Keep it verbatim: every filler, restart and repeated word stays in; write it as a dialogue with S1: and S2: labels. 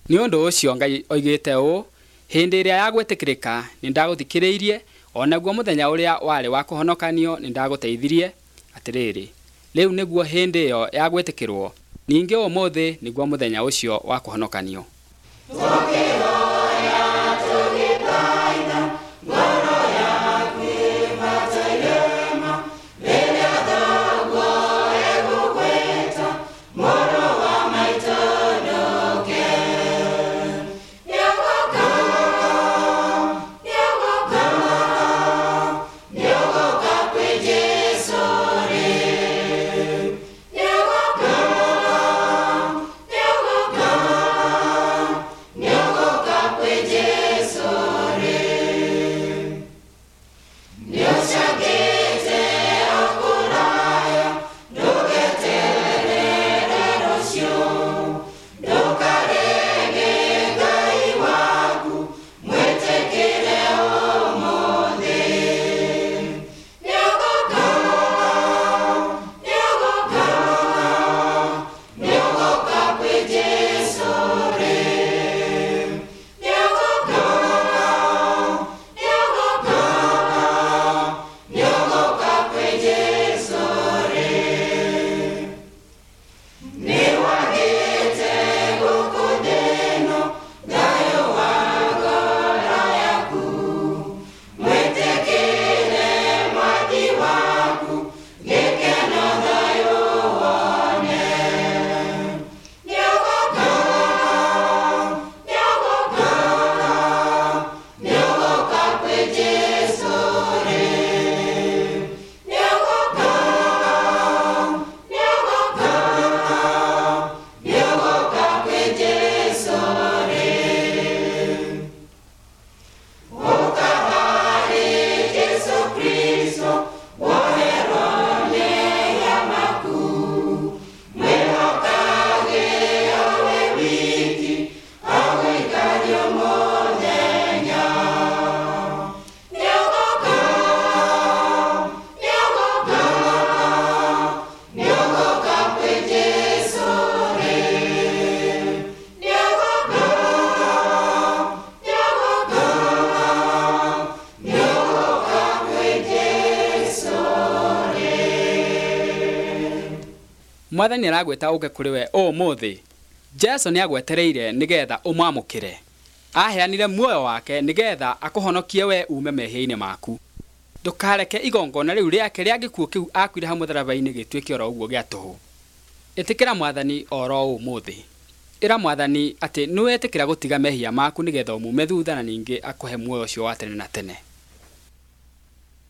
S1: Ni undu ucio Ngai oigite u, hindi iria yagwetikirika ni ndaguthikiriirie, onaguo muthenya uria wari wa kuhonokanio ni ndaguteithirie. Atiriri, riu niguo hindi iyo yagwetikirwo, ningi umuthi niguo muthenya ucio wa kuhonokanio. Mwathani aragweta uke kuri we umuthi. Jesu ni agwetereire nigetha umwamukire. Aheanire muoyo wake nigetha akuhonokie we ume mehia-ini maku. Ndukareke igongona riu riake ria gikuo kiu akwire ha mutharabai-ini gituike oro uguo gia tuhu. Itikira Mwathani oro umuthi. Ira Mwathani ati niwetikira gutiga mehia maku nigetha umume thutha na ningi akuhe muoyo ucio wa tene na tene.